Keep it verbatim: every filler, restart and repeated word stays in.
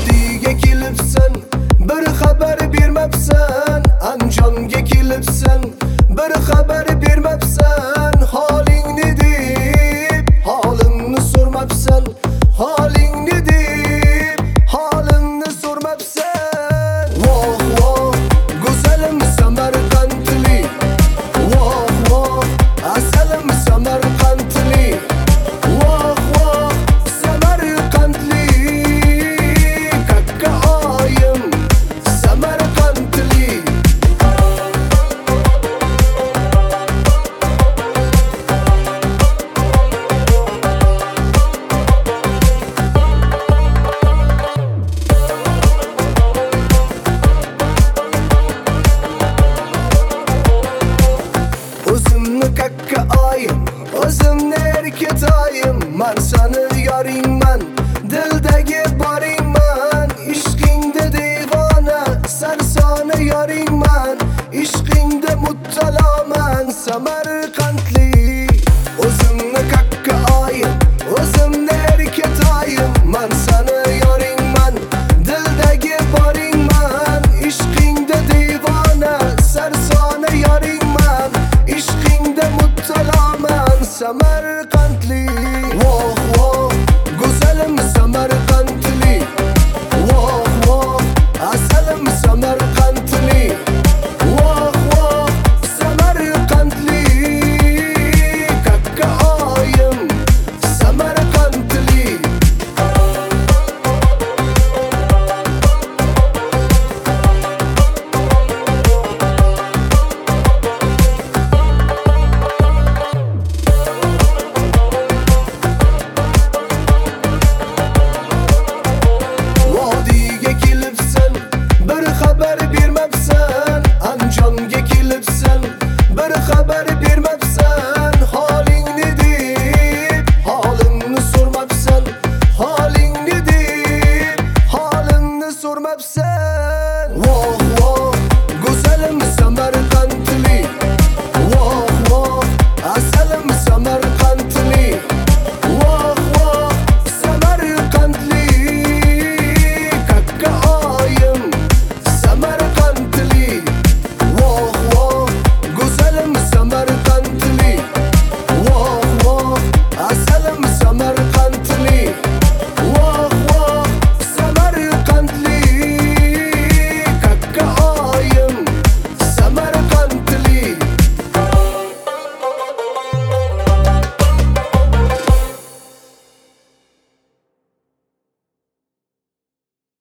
Vodiyga kelibsan, bir xabar bermabsan. Andijonga kelibsan, bir xabar bermabsan. Holingni deb, holimni so'rmabsan. Holingni deb, holimni so'rmabsan. Voh voh, go'zalim Samarqandli. Voh voh, asalim Samarqandli. Voh voh, Samarqandli. Kakka oyim Samarqandli. O'zimni kakka oyim, o'zimni erkatoyim. Man sani yoringman, dildagi boringman. Ishqingda devona, sarsona yoringman. Ishqingda muttaloman, Samarqandli. O'zimni kakka oyim, o'zimni erkatoyim. Man sani yoringman, dildagi boringman. Ishqingda devona, sarsona yoringman. Ishqingda muttaloman, Samarqandli. Voh voh, go'zalim Samarqandli. Voh voh, asalim Samarqandli. Voh voh, Samarqandli. Kakka oyim Samarqandli. Vodiyga kelibsan, bir xabar bermabsan. Andijonga kelibsan, bir xabar bermabsan. Holingni deb, holimni so'rmabsan. Holingni deb, holimni so'rmabsan.